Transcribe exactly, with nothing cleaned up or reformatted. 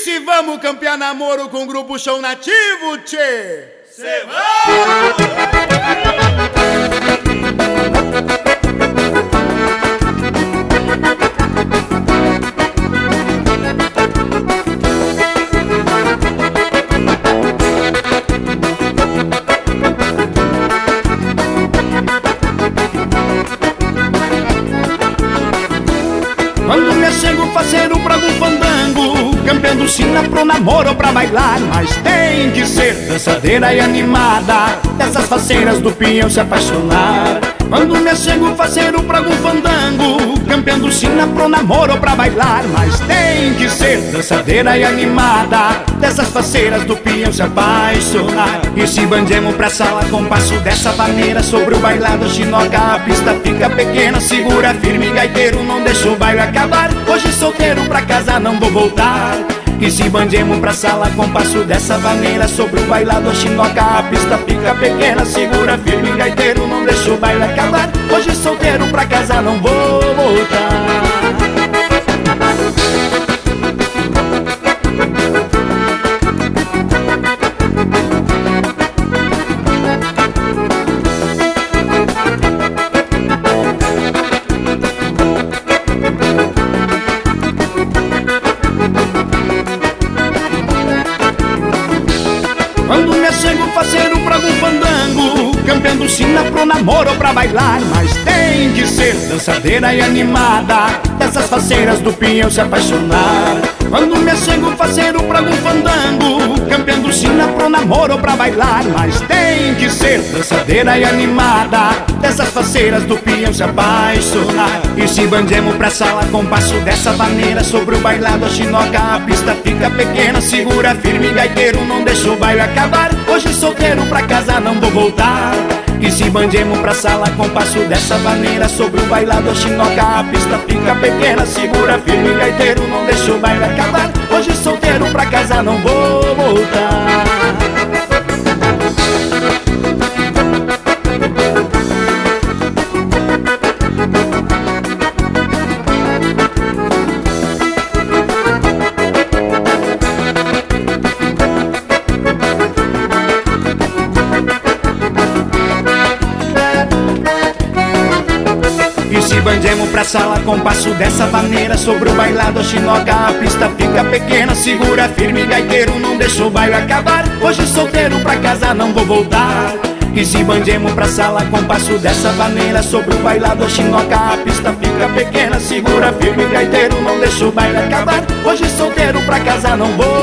se vamos campear namoro com o grupo Chão Nativo, tchê? Cê vai! Quando me chego faceiro pra algum fandango, campeando sina pro namoro ou pra bailar, mas tem que ser dançadeira e animada, dessas faceiras do pinhão se apaixonar. Quando me chego faceiro pra algum fandango, campeando sina pro namoro ou pra bailar, mas tem que ser dançadeira e animada, dessas faceiras do pinhão se apaixonar. E se bandemos pra sala com passo dessa maneira, sobre o bailado chinoca a pista fica pequena, segura firme gaiteiro, não deixa o baile acabar, hoje solteiro pra casa não vou voltar. E se bandemos pra sala com passo dessa maneira, sobre o bailado chinoca a pista fica pequena, segura firme gaiteiro, não deixa o baile acabar, hoje solteiro pra casa não vou voltar. Quando me chego faceiro pra algum fandango, campeando sina pro namoro ou pra bailar, mas tem que ser dançadeira e animada, dessas faceiras do pinhão se apaixonar. Quando me chego faceiro pra algum fandango, campeando sina pro namoro ou pra bailar, mas tem que ser dançadeira e animada, dessas faceiras do pinhão se apaixonar. E se bandemos pra sala com passo dessa maneira, sobre o bailado a chinoca a pista fica pequena, segura firme gaiteiro, não deixa o baile acabar, hoje solteiro pra casa não vou voltar. E se bandemos pra sala com passo dessa maneira, sobre o bailado a chinoca a pista fica pequena, segura firme gaiteiro, não deixa o baile acabar, hoje solteiro pra casa não vou voltar. E se bandemos pra sala com passo dessa maneira, sobre o bailado a chinoca a pista fica pequena, segura firme gaiteiro, não deixa o baile acabar, hoje solteiro pra casa não vou voltar. E se bandemos pra sala com passo dessa maneira, sobre o bailado a chinoca a pista fica pequena, segura firme gaiteiro, não deixa o baile acabar, hoje solteiro pra casa não vou